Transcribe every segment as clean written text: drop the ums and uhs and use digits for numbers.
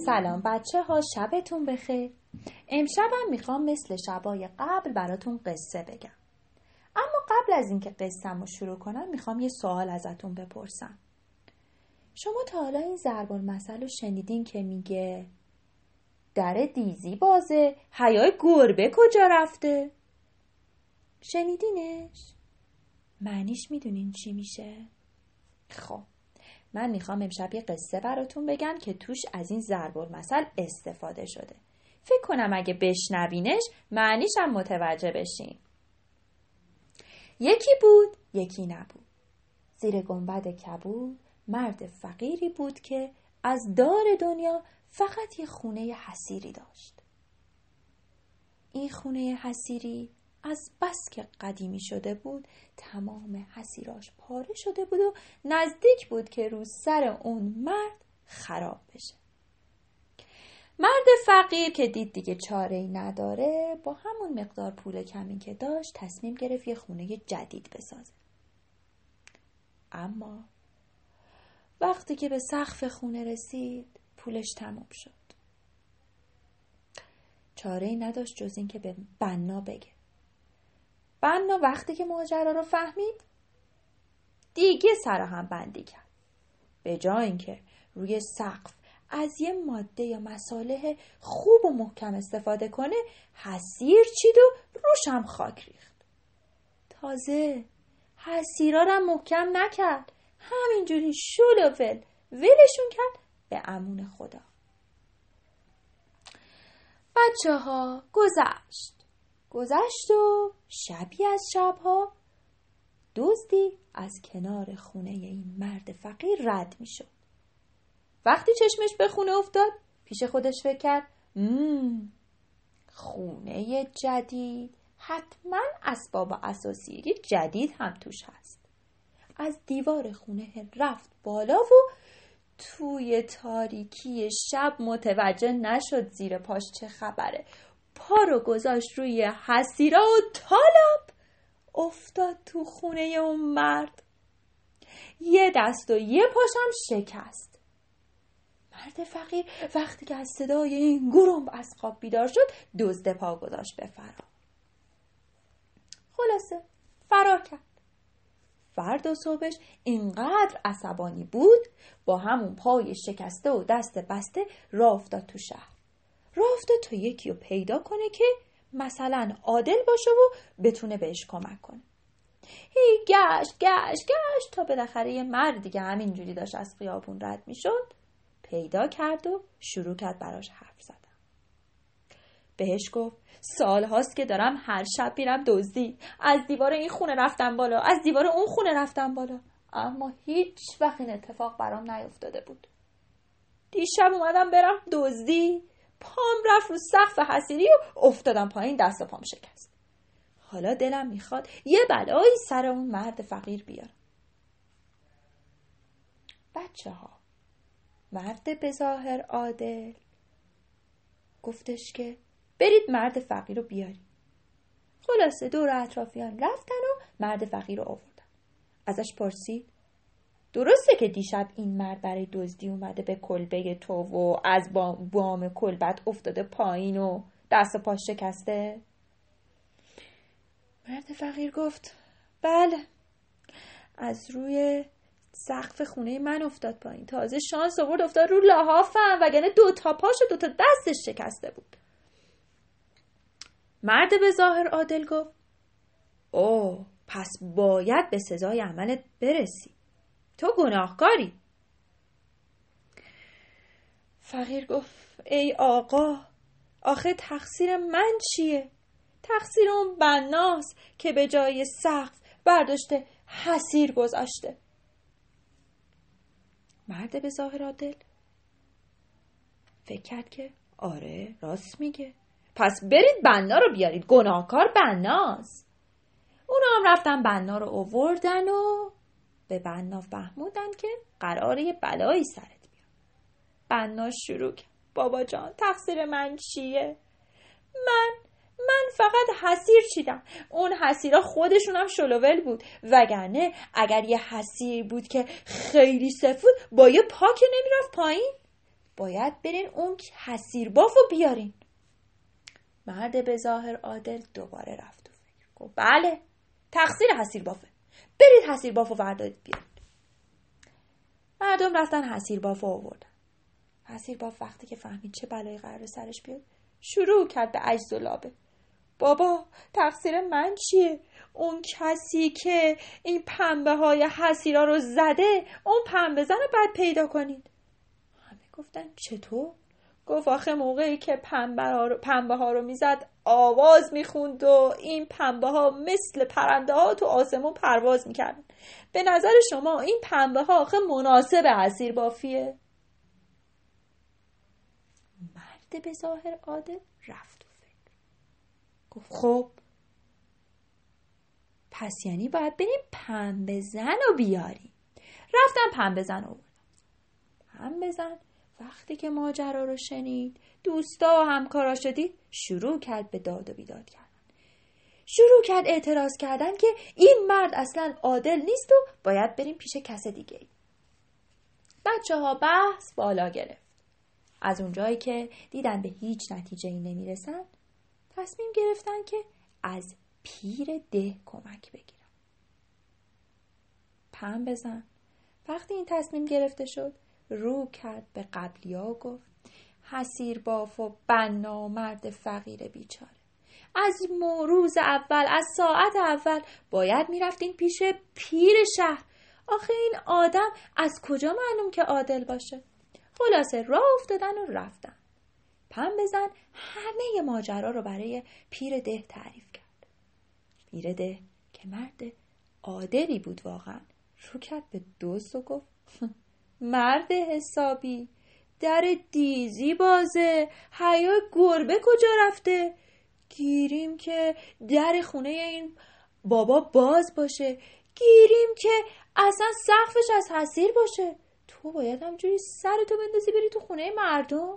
سلام بچه ها، شبتون بخیر. امشبم میخوام مثل شبای قبل براتون قصه بگم. اما قبل از اینکه قصه‌مو شروع کنم میخوام یه سوال ازتون بپرسم. شما تا حالا این ضرب المثل رو شنیدین که میگه در دیزی بازه، حیای گربه کجا رفته؟ شنیدینش؟ معنیش میدونین چی میشه؟ خب من میخوام امشب یه قصه براتون بگم که توش از این ضرب المثل استفاده شده. فکر کنم اگه بشنوینش معنیش هم متوجه بشین. یکی بود، یکی نبود. زیر گنبد کبود مرد فقیری بود که از دار دنیا فقط یه خونه حصیری داشت. این خونه حصیری از بس که قدیمی شده بود تمام حصیراش پاره شده بود و نزدیک بود که رو سر اون مرد خراب بشه. مرد فقیر که دید دیگه چاره‌ای نداره، با همون مقدار پول کمی که داشت تصمیم گرفت یه خونه جدید بسازه. اما وقتی که به سقف خونه رسید پولش تموم شد. چاره‌ای نداشت جز این که به بنا بگه. بنا وقتی که ماجرا رو فهمید دیگه سر هم بندی کرد. به جای اینکه روی سقف از یه ماده یا مصالح خوب و محکم استفاده کنه، حصیر چید و روش هم خاک ریخت. تازه حصیرا رو محکم نکرد، همینجوری شل و ولشون کرد به امون خدا. بچه ها گذشت و شبی از شبها دزدی از کنار خونه این مرد فقیر رد می شد. وقتی چشمش به خونه افتاد پیش خودش فکر کرد خونه جدید، حتما اسباب اساسی جدید هم توش هست. از دیوار خونه رفت بالا و توی تاریکی شب متوجه نشد زیر پاش چه خبره. پا رو گذاشت روی حصیرا و تالاب افتاد تو خونه اون مرد. یه دست و یه پاشم شکست. مرد فقیر وقتی که از صدای این گرنب از خواب بیدار شد دزد پا گذاشت به فرار. خلاصه فرار کرد. فردا صبحش اینقدر عصبانی بود با همون پای شکسته و دست بسته راه افتاد تو شهر. راه افتاد تا یکی رو پیدا کنه که مثلا عادل باشه و بتونه بهش کمک کنه. گشت تا بالاخره یه مردی که همینجوری داشت از خیابون رد میشد پیدا کرد و شروع کرد براش حرف زدن. بهش گفت سال هاست که دارم هر شب میرم دزدی، از دیوار این خونه رفتم بالا، از دیوار اون خونه رفتم بالا، اما هیچ وقت این اتفاق برام نیفتاده بود. دیشب اومدم برم دزدی، پام رفت رو سقف حصیری و افتادم پایین، دست و پام شکست. حالا دلم میخواد یه بلایی سر اون مرد فقیر بیارم. بچه ها، مرد به ظاهر عادل گفتش که برید مرد فقیر رو بیارید. خلاصه دور اطرافیان رفتن و مرد فقیر رو آوردن. ازش پرسید درسته که دیشب این مرد برای دزدی اومده به کلبه تو و از بام کلبت افتاده پایین و دست و پاش شکسته؟ مرد فقیر گفت بله، از روی سقف خونه من افتاد پایین، تازه شانس آورد افتاد رو لحافم، وگرنه 2 تا پاش و 2 تا دستش شکسته بود. مرد به ظاهر عادل گفت اوه، پس باید به سزای عملت برسی، تو گناهکاری. فقیر گفت ای آقا، آخه تقصیر من چیه؟ تقصیر اون بناست که به جای سقف برداشته حصیر گذاشته. مرد به ظاهر عادل فکر کرد که آره راست میگه، پس برید بنا رو بیارید، گناهکار بناست. اونا هم رفتن بنا رو آوردن و به بنا فهمودن که قراره یه بلایی سرت بیاد. بنا شروع کرد بابا جان تقصیر من چیه؟ من فقط حصیر چیدم، اون حصیرها خودشون هم شلوول بود، وگرنه اگر یه حصیر بود که خیلی سفت با یه پا که نمیرفت پایین. باید برین اون حصیربافو بیارین. مرد به ظاهر عادل دوباره رفت و فکر گفت بله، تقصیر حصیربافه، برید حصیربافو بردارید بیارید. مردم رفتن حصیربافو آوردن. حصیرباف وقتی که فهمید چه بلایی قراره سرش بیاد شروع کرد به عجز و لابه. بابا تقصیر من چیه؟ اون کسی که این پنبه های حصیرا رو زده اون پنبه زن رو باید پیدا کنید. همه گفتن چطور؟ گفت آخه موقعی که پنبه ها رو میزد آواز میخوند و این پنبه ها مثل پرنده ها تو آسمون پرواز میکردن. به نظر شما این پنبه ها آخه مناسب حصیربافیه؟ مرد به ظاهر عادل رفت و فکر گفت خب پس یعنی باید بریم پنبه زن رو بیاریم. رفتن پنبه زن رو. پنبه زن وقتی که ماجرا رو شنید، دوستا و همکارا شدید، شروع کرد به داد و بیداد کردن. شروع کرد اعتراض کردن که این مرد اصلا عادل نیست و باید بریم پیش کس دیگه. بچه‌ها بحث بالا گرفت. از اونجایی که دیدن به هیچ نتیجه‌ای نمیرسن، تصمیم گرفتن که از پیر ده کمک بگیرن. پنبه زن وقتی این تصمیم گرفته شد، رو کرد به قبلی‌ها و گفت حصیرباف و بنا مرد فقیر بیچاره، از روز اول، از ساعت اول باید میرفتین پیش پیر شهر. آخه این آدم از کجا معلوم که عادل باشه؟ خلاصه راه افتادن و رفتن. پنبه زن همه ماجرا رو برای پیر ده تعریف کرد. پیر ده که مرد عادلی بود واقعا، رو کرد به دزد و گفت مرد حسابی، در دیزی بازه، حیا گربه کجا رفته؟ گیریم که در خونه این بابا باز باشه، گیریم که اصلا سقفش از حصیر باشه. تو باید همجوری سرتو بندازی بری تو خونه مردم؟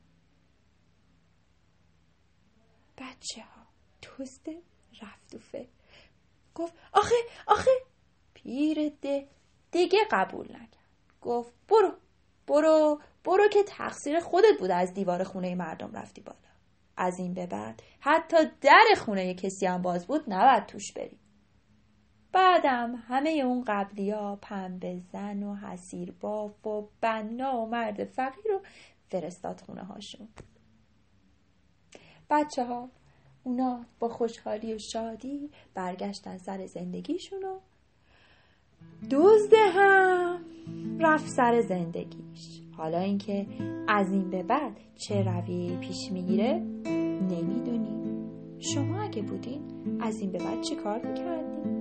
بچه ها دزد رفت و فکر گفت آخه پیر ده دیگه قبول نکرد. گفت برو که تقصیر خودت بود از دیوار خونه مردم رفتی بالا. از این به بعد حتی در خونه کسی هم باز بود نباید توش بری. بعدم همه اون قبلیا پنبه زن و حصیرباف و بنا و مرد فقیر رو فرستاد خونه هاشون. بچه ها اونا با خوشحالی و شادی برگشتن سر زندگیشون و دزد هم رفت سر زندگیش. حالا اینکه از این به بعد چه رویه‌ای پیش میگیره نمیدونیم. شما اگه بودین از این به بعد چی کار میکردین؟